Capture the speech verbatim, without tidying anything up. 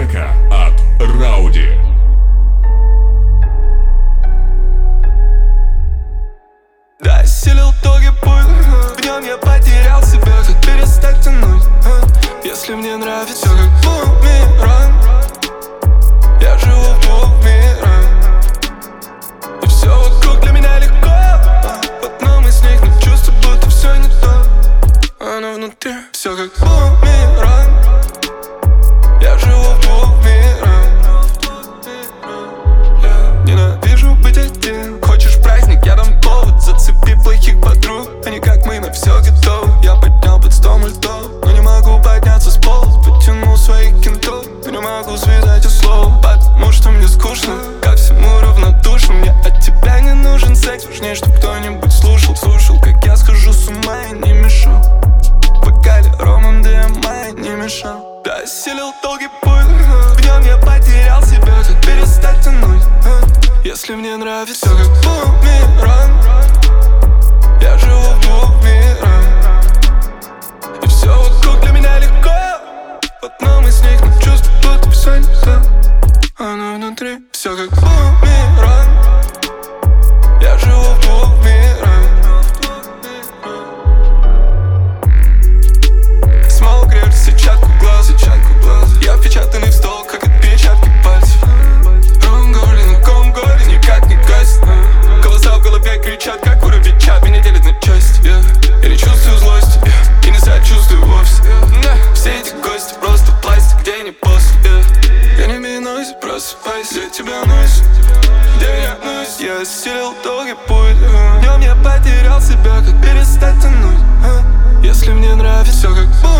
трека от Рауди. Да, осилил долгий путь, в нем я потерял себя. Как перестать тянуть, а? Если мне нравится все как бумеранг. Я живу в двух мирах, и все вокруг для меня легко, а? В одном из них, но чувство, будто все не то. Оно внутри, все как бумеранг. Я живу в двух мирах. Я ненавижу быть один. Хочешь праздник, я дам повод. Зацепи плохих подруг, они как мы на все готовы. Я поднял под сто мультов, но не могу подняться с пола. Потянул своих кентов, но не могу связать и слово. Потому что мне скучно, ко всему равнодушно. Мне от тебя не нужен секс, важнее, чтоб кто-нибудь слушал. Слушал, как я схожу с ума и не мешал. В вокале ромом ди эм ай не мешал. Да, осилил долгий путь, в нем я потерял себя. Как перестать тянуть, а? Если мне нравится все как бумеранг. Я живу в двух мирах, и все вокруг для меня легко. В одном из них, но чувство, будто все не то. Оно внутри, все как бумеранг. Я живу в двух мирах. Смолк режет сетчатку глаз. Я впечатанный в стол, как отпечатки пальцев. Ром горе на ком горе, никак не гасит. Голоса в голове кричат, как уровичат. Меня делят на части, yeah. Я не чувствую злости, yeah. И не сочувствую вовсе, yeah. Все эти гости просто пластик, где не после, yeah. Я не минуюсь, просыпайся, я тебя носит, где я носит. Я осилил долгий путь, yeah. В нем я потерял себя, как перестать тянуть, а? Если мне нравится все как